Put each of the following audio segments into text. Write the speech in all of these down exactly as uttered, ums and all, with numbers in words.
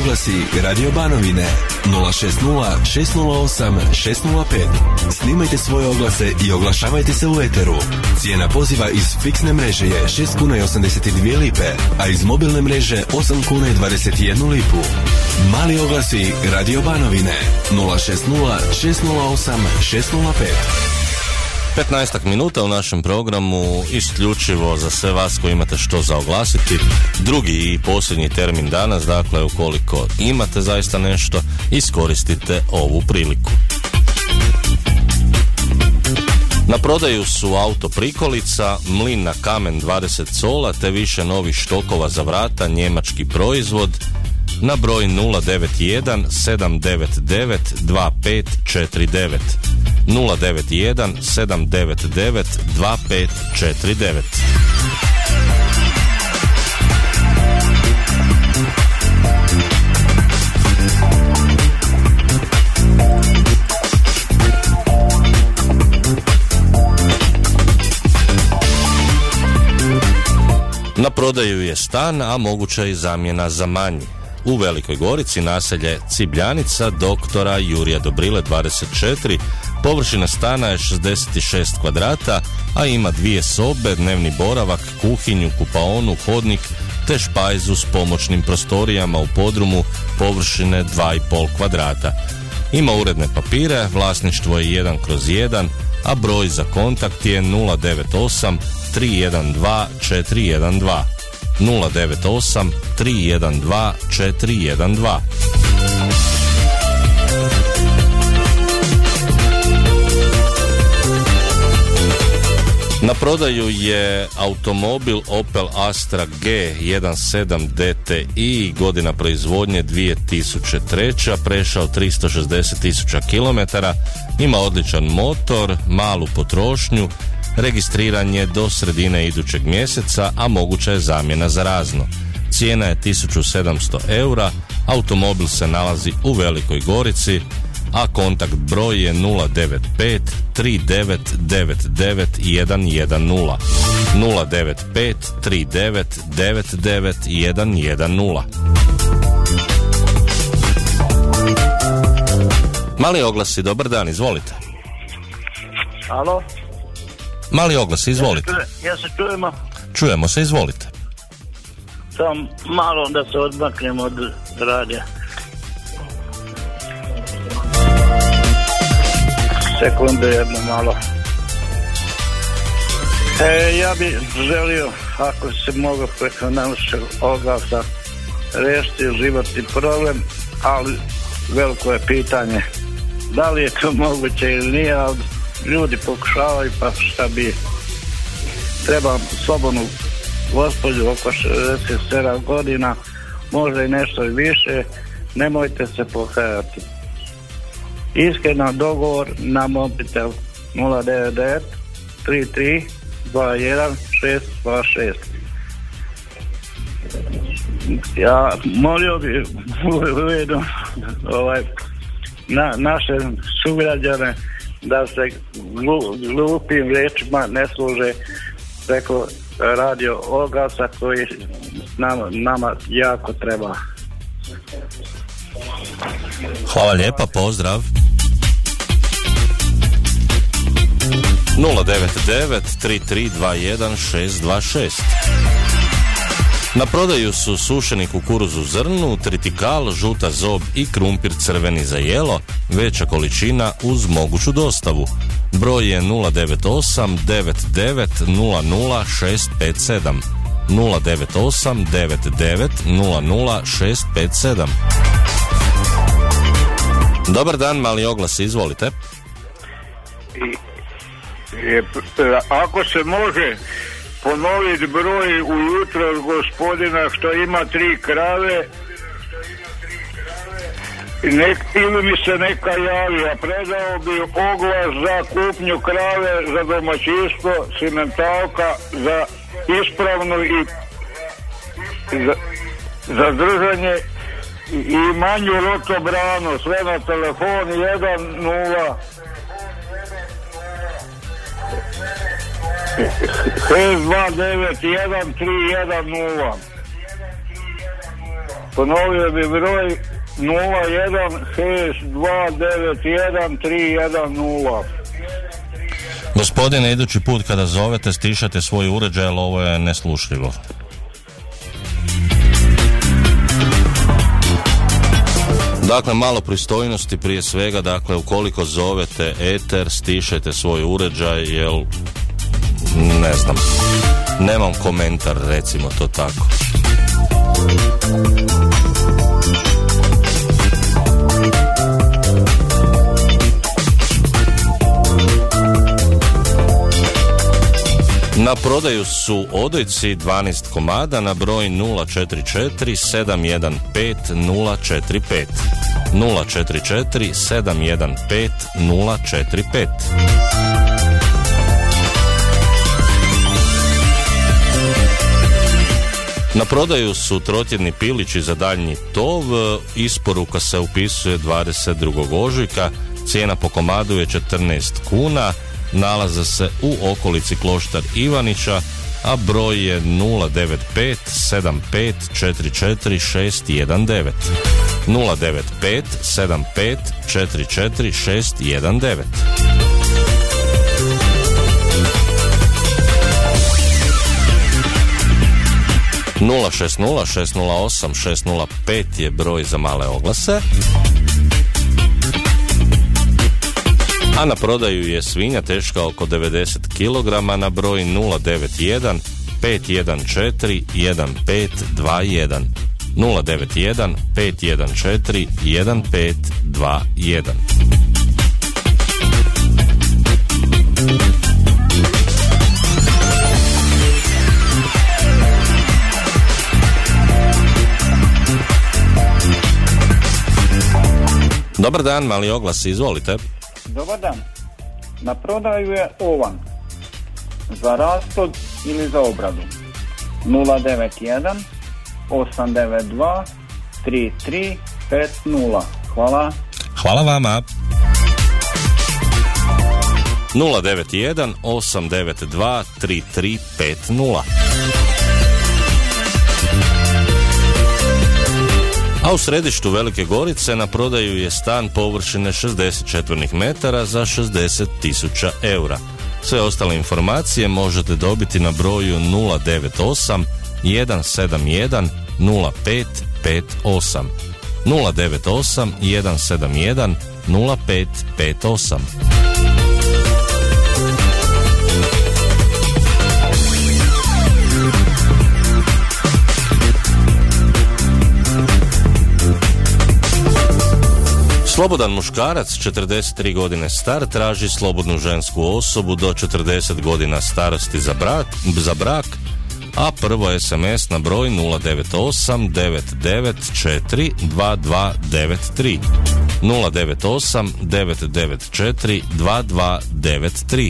oglasi Radio Banovine nula šest nula šest nula osam šest nula pet. Snimajte svoje oglase i oglašavajte se u eteru. Cijena poziva iz fiksne mreže je šest kuna i osamdeset dvije lipe, a iz mobilne mreže osam kuna i dvadeset jednu lipu. Mali oglasi Radio Banovine nula šest nula šest nula osam šest nula pet. petnaestak minuta u našem programu isključivo za sve vas koji imate što za oglasiti. Drugi i posljednji termin danas, dakle ukoliko imate zaista nešto, iskoristite ovu priliku. Na prodaju su auto prikolica, mlin na kamen dvadeset cola te više novih štokova za vrata, njemački proizvod, na broj nula devet jedan sedam devet devet dva pet četiri devet. nula devet jedan sedam devet devet dva pet četiri devet. Na prodaju je stan, a moguća je zamjena za manji. U Velikoj Gorici naselje Cibljanica doktora Jurija Dobrile dvadeset četiri, površina stana je šezdeset šest kvadrata, a ima dvije sobe, dnevni boravak, kuhinju, kupaonu, hodnik te špajzu s pomoćnim prostorijama u podrumu površine dva i pol kvadrata. Ima uredne papire, vlasništvo je jedan kroz jedan, a broj za kontakt je nula devet osam tri jedan dva četiri jedan dva. nula devet osam tri jedan dva četiri jedan dva. Na prodaju je automobil Opel Astra G sedamnaest D T I, godina proizvodnje dvije tisuće treća, prešao tristo šezdeset tisuća kilometara, ima odličan motor, malu potrošnju, registriran je do sredine idućeg mjeseca, a moguća je zamjena za razno. Cijena je tisuću sedamsto eura, automobil se nalazi u Velikoj Gorici, a kontakt broj je nula devet pet tri devet devet devet jedan jedan nula. nula devet pet tri devet devet devet jedan jedan nula. Mali oglasi, dobar dan, izvolite. Alo? Mali oglas, izvolite. Ja se čujemo. Čujemo se, izvolite. Samo malo da se odmaknemo od radija. Sekundu jedno malo. E, ja bih želio, ako se mogu preko našeg oglasa rešiti životni problem, ali veliko je pitanje da li je to moguće ili nije, ali ljudi pokušavaju, pa šta bi treba slobodnu gospođu oko šezdeset sedam godina, možda i nešto i više, nemojte se pokajati. Iskreno, dogovor na mobitel nula devet devet tri tri dva jedan šest dva šest. Ja molio bi ujedno ovaj, na, naše sugrađane da se glupim riječima ne služe preko radio oglasa koji nama, nama jako treba. Hvala lijepa, pozdrav. nula devet devet tri tri dva jedan šest dva šest. Na prodaju su sušeni kukuruz u zrnu, tritikal, žuta zob i krumpir crveni za jelo, veća količina uz moguću dostavu. Broj je nula devet osam devet devet nula nula šest pet sedam. nula devet osam devet devet nula nula šest pet sedam. Dobar dan, mali oglas, izvolite. Ako se može ponoviti broj ujutro od gospodina što ima tri krave, nek, ili mi se neka javi, a predao bi oglas za kupnju krave za domaćinstvo, simentalka za ispravnu i za, za držanje i manju rotobranu, sve na telefon jedan nula šest dva devet jedan tri jedan nula. Ponovio bi broj nula jedan šest dva devet jedan tri jedan nula. Gospodine, idući put kada zovete stišate svoj uređaj, ali ovo je neslušljivo. Dakle, malo pristojnosti prije svega, dakle, ukoliko zovete eter, stišajte svoj uređaj, jer ne znam, nemam komentar, recimo to tako. Na prodaju su odojci dvanaest komada na broj nula četiri četiri sedam jedan pet nula četiri pet. nula četiri četiri sedam jedan pet nula četiri pet. Na prodaju su trotjedni pilići za daljnji tov, isporuka se upisuje dvadeset drugog ožujka, cijena po komadu je četrnaest kuna, nalaze se u okolici Kloštar Ivanića, a broj je nula devet pet sedam pet četiri četiri šest jedan devet. nula devet pet sedam pet četiri četiri šest jedan devet. nula šest nula šest nula osam šest nula pet je broj za male oglase. A na prodaju je svinja teška oko devedeset kilograma na broj nula devet jedan pet jedan četiri jedan pet dva jedan. nula devet jedan pet jedan četiri jedan pet dva jedan. Dobar dan, mali oglas, izvolite. Dobar dan. Na prodaju je ovan za rastod ili za obradu. nula devet jedan osam devet dva tri tri pet nula. Hvala. Hvala vama. nula devet jedan osam devet dva tri tri pet nula. A u središtu Velike Gorice na prodaju je stan površine šezdeset četvornih metara za šezdeset tisuća eura. Sve ostale informacije možete dobiti na broju nula devet osam jedan sedam jedan nula pet pet osam. nula devet osam jedan sedam jedan nula pet pet osam. Slobodan muškarac, četrdeset tri godine star, traži slobodnu žensku osobu do četrdeset godina starosti za brak, za brak, a prvo es em es na broj nula devet osam devet devet četiri dva dva devet tri. nula devet osam devet devet četiri dva dva devet tri.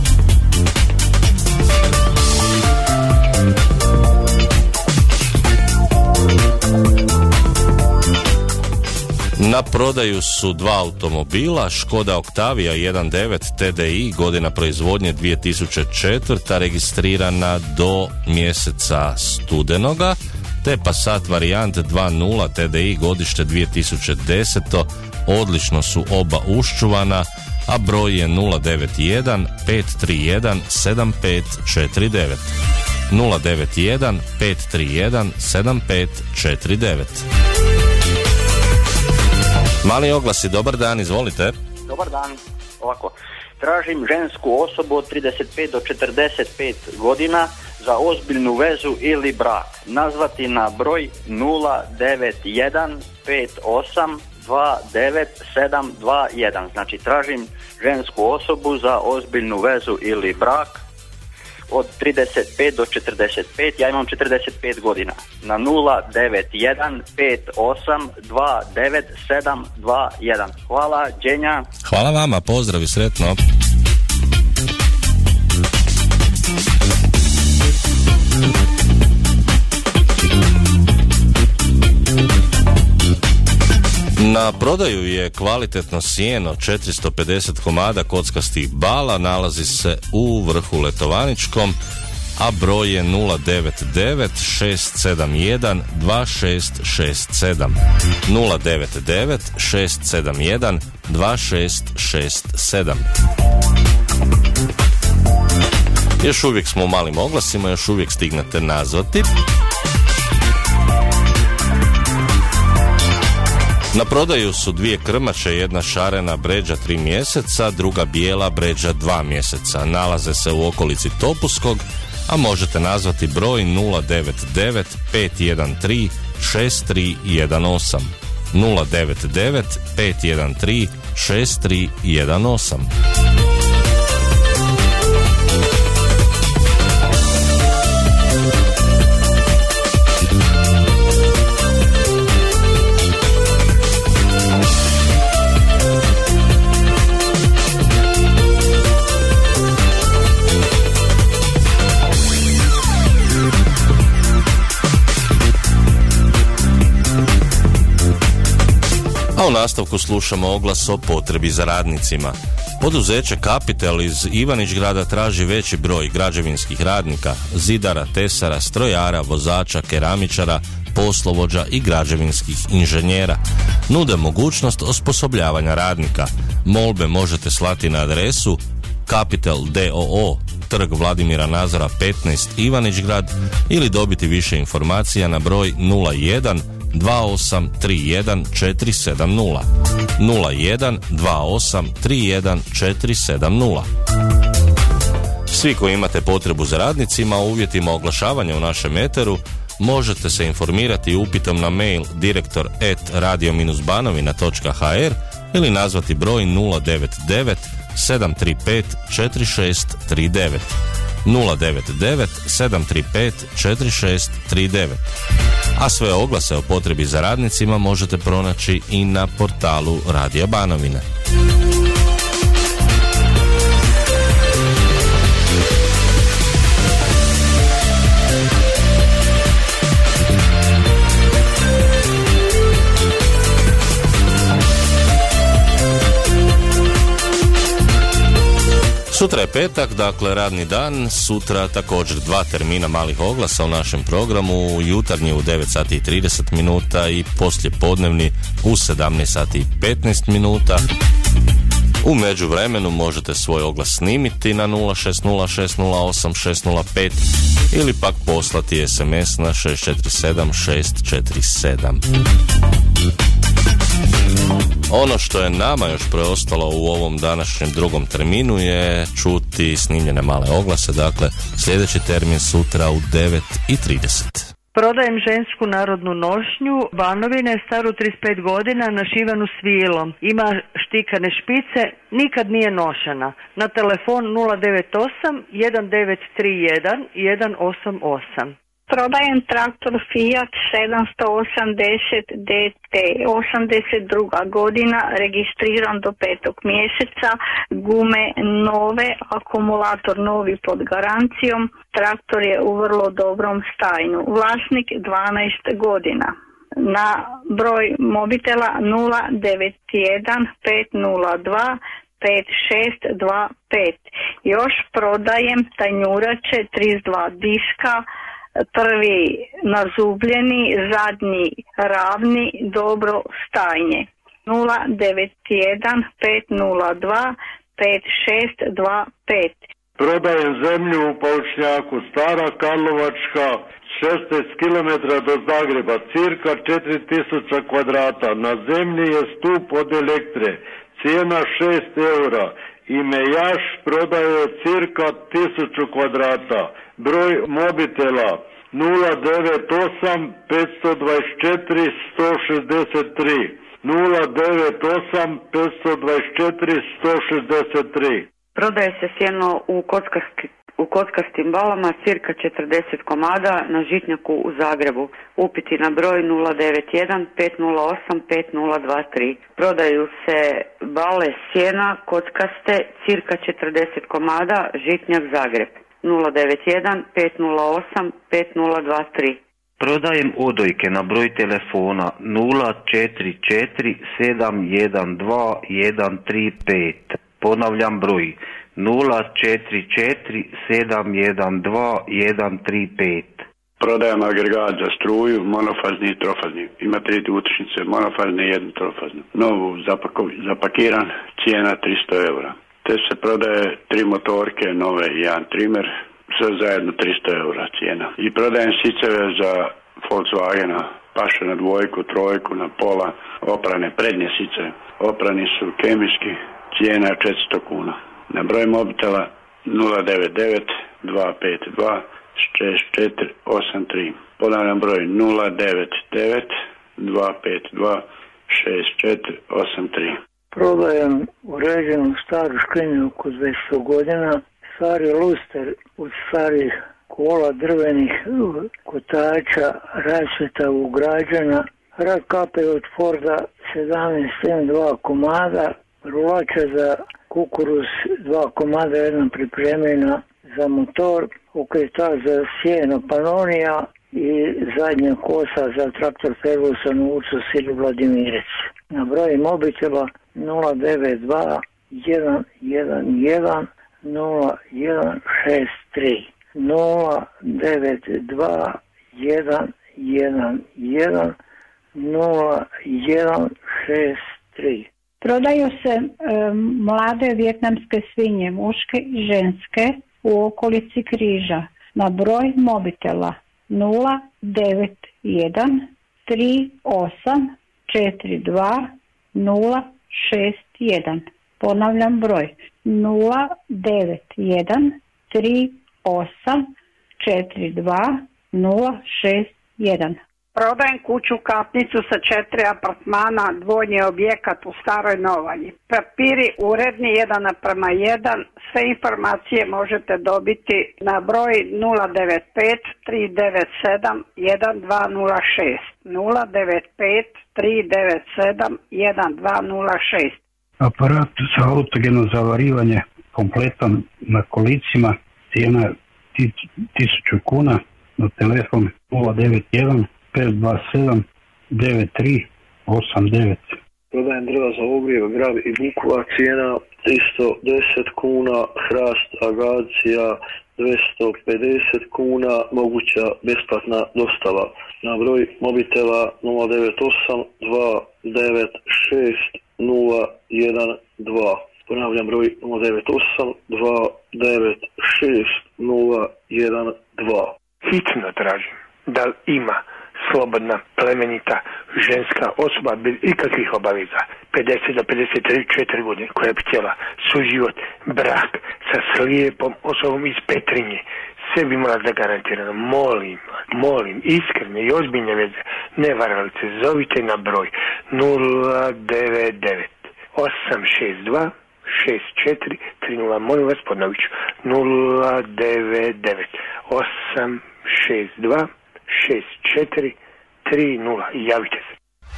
Na prodaju su dva automobila, Škoda Octavia jedan devet T D I, godina proizvodnje dvije tisuće četvrta, registrirana do mjeseca studenoga, te Passat varijant dva nula T D I, godište dvije tisuće deseta, odlično su oba uščuvana, a broj je nula devet jedan pet tri jedan sedam pet četiri devet. nula devet jedan pet tri jedan sedam pet četiri devet. Mali oglasi, dobar dan, izvolite. Dobar dan, ovako. Tražim žensku osobu od trideset pet do četrdeset pet godina za ozbiljnu vezu ili brak. Nazvati na broj nula devet jedan pet osam dva devet sedam dva jedan. Znači, tražim žensku osobu za ozbiljnu vezu ili brak od trideset pet do četrdeset pet, ja imam četrdeset pet godina, na nula devet jedan pet osam dva devet sedam dva jedan. Hvala, Đenja. Hvala vama, pozdrav i sretno. Na prodaju je kvalitetno sijeno, četiristo pedeset komada kockastih bala, nalazi se u Vrhu Letovaničkom, a broj je nula devet devet šest sedam jedan dva šest šest sedam. nula devet devet šest sedam jedan dva šest šest sedam. Još uvijek smo u malim oglasima, još uvijek stignete nazvati. Na prodaju su dvije krmače, jedna šarena bređa tri mjeseca, druga bijela bređa dva mjeseca. Nalaze se u okolici Topuskog, a možete nazvati broj nula devet devet pet jedan tri šest tri jedan osam. nula devet devet pet jedan tri šest tri jedan osam. A u nastavku slušamo oglas o potrebi za radnicima. Poduzeće Kapital iz Ivanić-grada traži veći broj građevinskih radnika, zidara, tesara, strojara, vozača, keramičara, poslovođa i građevinskih inženjera. Nude mogućnost osposobljavanja radnika. Molbe možete slati na adresu Kapital d o o, trg Vladimira Nazora petnaest, Ivanić-grad, ili dobiti više informacija na broj nula jedan dva osam tri jedan četiri sedam nula. nula jedan dva osam tri jedan četiri sedam nula. Svi koji imate potrebu za radnicima o uvjetima oglašavanja u našem eteru možete se informirati upitom na mail direktor at radio banovina točka h r ili nazvati broj nula devet devet sedam tri pet četiri šest tri devet. nula devet devet sedam tri pet četiri šest tri devet. A sve oglase o potrebi za radnicima možete pronaći i na portalu Radija Banovine. Sutra je petak, dakle radni dan, sutra također dva termina malih oglasa u našem programu, jutarnji u devet sati i trideset minuta i poslijepodnevni u sedamnaest sati i petnaest minuta. U međuvremenu možete svoj oglas snimiti na nula šest nula šest nula osam šest nula pet ili pak poslati es em es na šest četiri sedam šest četiri sedam. Ono što je nama još preostalo u ovom današnjem drugom terminu je čuti snimljene male oglase, dakle sljedeći termin sutra u devet i trideset. Prodajem žensku narodnu nošnju Banovine, staru trideset pet godina, našivanu svilom. Ima štikane špice, nikad nije nošena. Na telefon nula devet osam jedan devet tri jedan jedan osam osam. Prodajem traktor Fiat sedamsto osamdeset D T, osamdeset druga godina, registriran do petog mjeseca, gume nove, akumulator novi pod garancijom, traktor je u vrlo dobrom stanju. Vlasnik dvanaest godina. Na broj mobitela nula devet jedan pet nula dva pet šest dva pet. Još prodajem tanjurače trideset dva diska, prvi nazubljeni, zadnji ravni, dobro stajnje. nula devet jedan pet nula dva pet šest dva pet. Prodajem zemlju u Paučnjaku, Stara Karlovačka, šesnaest kilometara do Zagreba, cirka četiri tisuće kvadrata. Na zemlji je stup od elektre, cijena šest eura. Imejaš prodaje cirka tisuću kvadrata. Broj mobitela nula devet osam pet dva četiri sto šezdeset tri. nula devet osam pet dva četiri sto šezdeset tri. Prodaje se sjeno u, kockasti, u kockastim balama, cirka četrdeset komada na Žitnjaku u Zagrebu. Upiti na broj nula devet jedan pet nula osam pet nula dva tri. Prodaju se bale sjena kockaste, cirka četrdeset komada, Žitnjak Zagreb. nula devet jedan pet nula osam pet nula dva tri. Prodajem odojke na broj telefona nula četiri četiri sedam jedan dva jedan tri pet. Ponavljam broj nula četiri četiri sedam jedan dva jedan tri pet. Prodajem agregat za struju, monofazni i trofazni. Ima tri utrčnice, monofazne i jednu trofaznu. Novu zapako, zapakiran, cijena tristo eura. Te se prodaje tri motorke, nove i jedan trimer, sve zajedno tristo eura cijena. I prodajem siceve za Volkswagena, paše na dvojku, trojku, na pola, oprane prednje sice. Oprani su kemijski, cijena je četiristo kuna. Na broj mobitela nula devet devet dva pet dva šest četiri osam tri. Ponavljam broj nula devet devet dva pet dva šest četiri osam tri. Prodajem uređenu staru škrinju oko dvjesto godina, stari luster od starih kola, drvenih kotača, rasvjeta ugrađena, rak kape od Forda sedamnaest M dva komada, rulača za kukuruz dva komada, jedna pripremljena za motor, okretač za sjeno Panonija i zadnja kosa za traktor Ferguson u Ursus ili Vladimirec. Na broj mobitela nula devet dva jedan jedan jedan nula jedan šest tri nula devet dva jedan jedan jedan nula jedan šest tri. Prodaju se e, mlade vijetnamske svinje, muške i ženske, u okolici Križa. Na broj mobitela nula devet jedan tri osam četiri dva nula šest jedan. Ponavljam broj nula devet jedan tri osam četiri dva nula šest jedan. Prodajem kuću Kapnicu sa četiri apartmana, dvojni objekat u Staroj Novanji. Papiri uredni jedan naprema jedan, sve informacije možete dobiti na broj nula devet pet tri devet sedam jedan dva nula šest nula devet pet tri devet sedam jedan dva nula šest. Aparat za autogeno zavarivanje kompletan na kolicima, cijena tisuću kuna, na telefon nula devet jedan pet dva sedam devet tri osam devet. Prodajem drva za ogrijev, grab i bukva, cijena tristo deset kuna, hrast, agacija dvjesto pedeset kuna, moguća besplatna dostava. Na broj mobitela nula devet osam dva devet šest nula jedan dva. Ponavljam broj nula devet osam dva devet šest nula jedan dva. Hitno tražim da ima slobodna, plemenita, ženska osoba bez ikakvih obaveza, pedeset do pedeset četiri godine, koja bi htjela suživot, brak sa slijepom osobom iz Petrinje. Sve bi morala zagarantirano. Molim, molim, iskrene i ozbiljne veze, ne varalice, zovite na broj nula devet devet osam šest dva šest četiri tri nula. Molim vas, ponovit ću, nula devet devet osam šest dva šest četiri tri nula i javite se.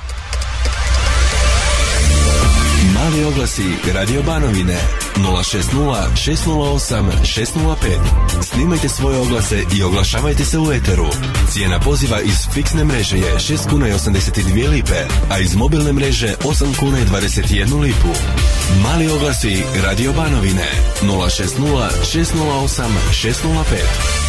Mali oglasi Radio Banovine nula šest nula šest nula osam šest nula pet. Snimajte svoje oglase i oglašavajte se u eteru. Cijena poziva iz fiksne mreže je šest kuna i osamdeset dvije lipe, a iz mobilne mreže osam kuna i dvadeset jednu lipu. Mali oglasi Radio Banovine nula šest nula šest nula osam šest nula pet.